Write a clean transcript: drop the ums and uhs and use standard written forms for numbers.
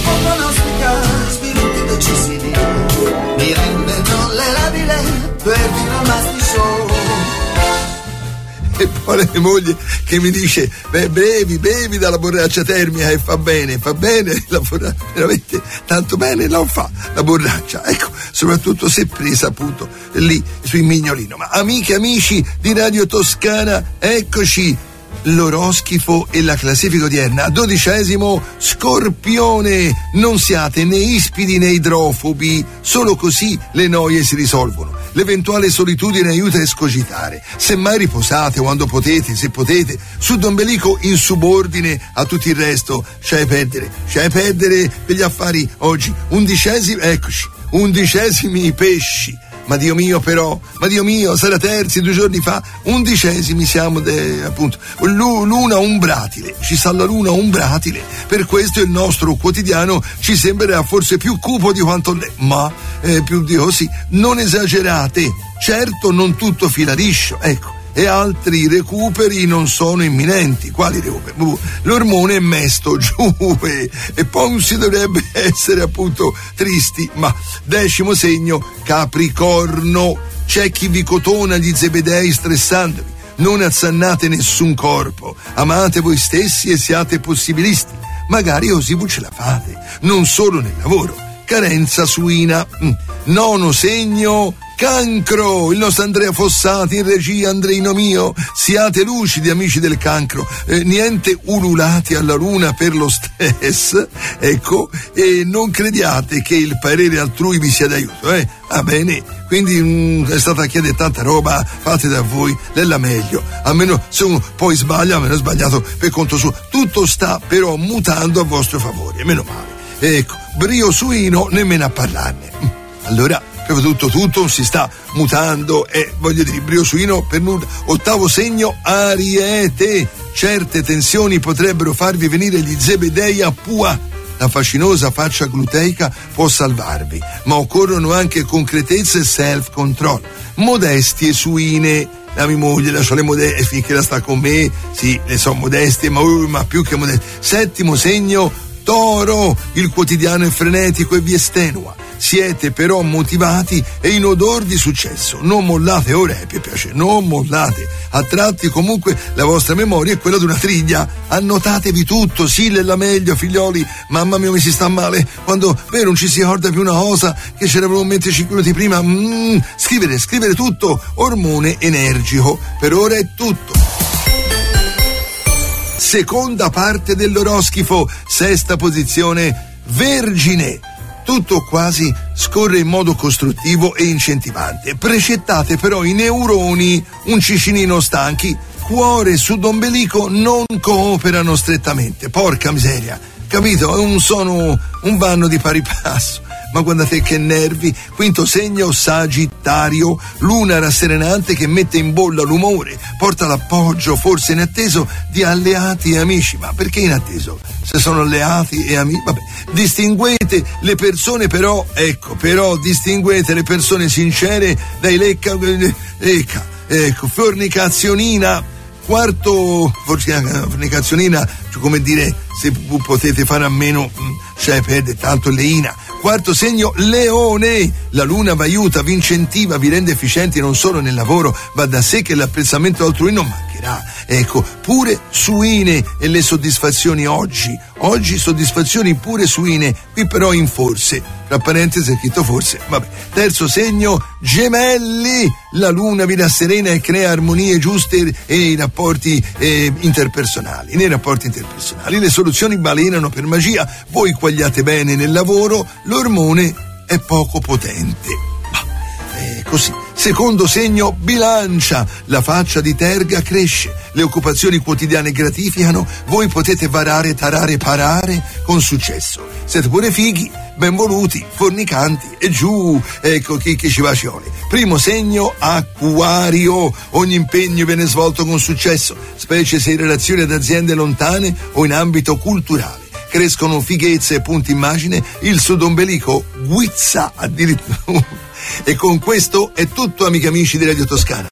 pronostica sviluppi decisivi, mi rende tollerabile per vino masticio. E poi la mia moglie che mi dice: beh, bevi dalla borraccia termica e fa bene la borraccia, veramente tanto bene la fa la borraccia, ecco, soprattutto se presa appunto lì sui Mignolino. Ma amiche e amici di Radio Toscana, eccoci, l'oroscifo e la classifica odierna. 12° Scorpione, non siate né ispidi né idrofobi, solo così le noie si risolvono. L'eventuale solitudine aiuta a escogitare, semmai riposate quando potete, se potete, sudd'ombelico in subordine a tutto il resto. C'è a perdere per gli affari oggi. 11 i pesci. Ma Dio mio, sarà terzi 2 giorni fa, 11 siamo appunto, luna umbratile, ci sta la luna umbratile, per questo il nostro quotidiano ci sembrerà forse più cupo di quanto l'è, ma più di così, non esagerate, certo non tutto fila liscio, ecco, e altri recuperi non sono imminenti. Quali recuperi? L'ormone è mesto giù e poi non si dovrebbe essere appunto tristi. Ma 10° segno, Capricorno, c'è chi vi cotona gli zebedei stressandovi, non azzannate nessun corpo, amate voi stessi e siate possibilisti, magari così voi ce la fate, non solo nel lavoro. Carenza suina. 9° segno, Cancro, il nostro Andrea Fossati in regia, Andreino mio, siate lucidi amici del Cancro, niente ululati alla luna per lo stress, ecco, e non crediate che il parere altrui vi sia d'aiuto, va bene, quindi è stata chiedere tanta roba, fate da voi, l'ella meglio, almeno se uno poi sbaglia, almeno è sbagliato per conto suo, tutto sta però mutando a vostro favore, meno male, ecco, brio suino nemmeno a parlarne, allora tutto si sta mutando e voglio dire, brio suino per nulla. 8° segno, Ariete, certe tensioni potrebbero farvi venire gli zebedei a pua. La fascinosa faccia gluteica può salvarvi, ma occorrono anche concretezza e self-control. Modestie suine, la mia moglie lascia le modestie finché la sta con me, sì, le so modestie, ma più che modestie. 7° segno, Toro, il quotidiano è frenetico e vi estenua. Siete però motivati e in odor di successo. Non mollate, ora mi piace, non mollate. A tratti comunque la vostra memoria è quella di una triglia. Annotatevi tutto, sì, l'ella meglio, figlioli. Mamma mia, mi si sta male. Quando non ci si ricorda più una cosa che c'era veramente 5 minuti prima. Scrivere tutto. Ormone energico. Per ora è tutto. Seconda parte dell'oroscifo, 6ª posizione, Vergine. Tutto quasi scorre in modo costruttivo e incentivante. Precettate però i neuroni un cicinino stanchi. Cuore e sudombelico non cooperano strettamente. Porca miseria, capito? Sono un vanno di pari passo. Ma guardate che nervi. 5° segno, Sagittario, luna rasserenante che mette in bolla l'umore, porta l'appoggio forse inatteso di alleati e amici. Ma perché inatteso? Se sono alleati e amici, vabbè. Distinguete le persone però distinguete le persone sincere dai ecco, fornicazionina. 4° fornicazionina, cioè come dire, se potete fare a meno, cioè perde tanto leina. 4° segno, Leone, la luna vi aiuta, vi incentiva, vi rende efficienti non solo nel lavoro, va da sé che l'apprezzamento altrui non mancherà. Ecco, pure suine e le soddisfazioni oggi soddisfazioni pure suine, qui però in forse, tra parentesi è scritto forse, vabbè. 3° segno, Gemelli, la luna vi rasserena e crea armonie giuste nei rapporti interpersonali, le soluzioni balenano per magia, voi quagliate bene nel lavoro, l'ormone è poco potente. Così. 2° segno, Bilancia, la faccia di terga cresce, le occupazioni quotidiane gratificano, voi potete varare, tarare, parare con successo. Siete pure fighi, ben voluti, fornicanti e giù, ecco chi ci va ci vuole. 1° segno, Acquario, ogni impegno viene svolto con successo, specie se in relazione ad aziende lontane o in ambito culturale. Crescono fighezze e punti immagine, il sudombelico guizza addirittura. E con questo è tutto, amiche e amici di Radio Toscana.